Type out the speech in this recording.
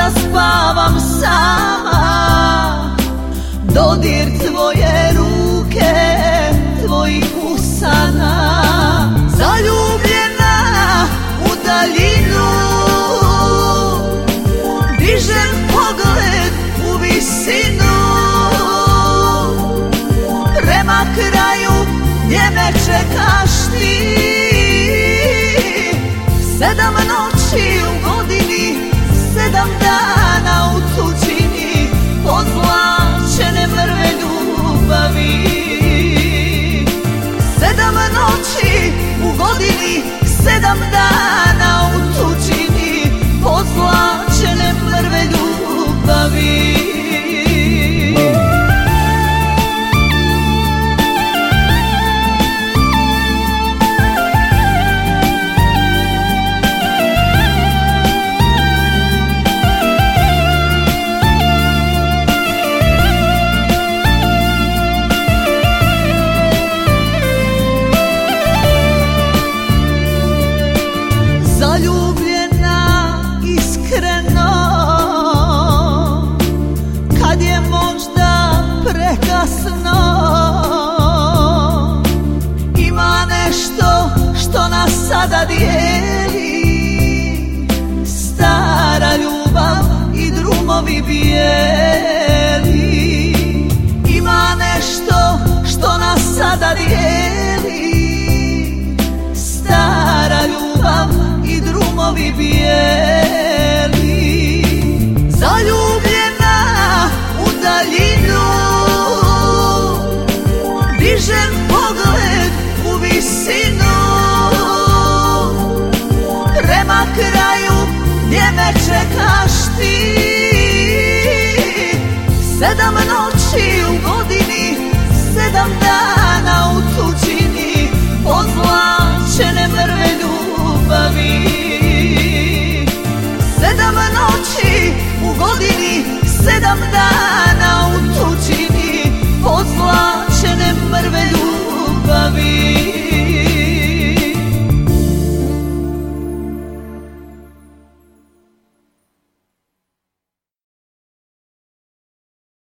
kada spavam sama, dodir tvoje ruke, tvojih usana. Zaljubljena u daljinu, dižem pogled u visinu, prema kraju gdje me čekaš ti. 7 noći u godini, 7 dana u tuđini, pozlačene mrve ljubavi. 7 noći u godini, 7 dana u tuđini, pozlačene mrve ljubavi. Zaljubljena iskreno, kad je možda prekasno, ima nešto što nas sada dijeli, stara ljubav i drumovi bijeli. Ima nešto što nas sada dijeli, stara ljubav i drumovi bijeli. Zaljubljena u daljinu, dižem pogled u visinu, prema kraju gdje me čekaš ti. 7 noći u godini, 7 dana u tuđini, pozlačene mrve ljubavi. 7 noći u godini, 7 dana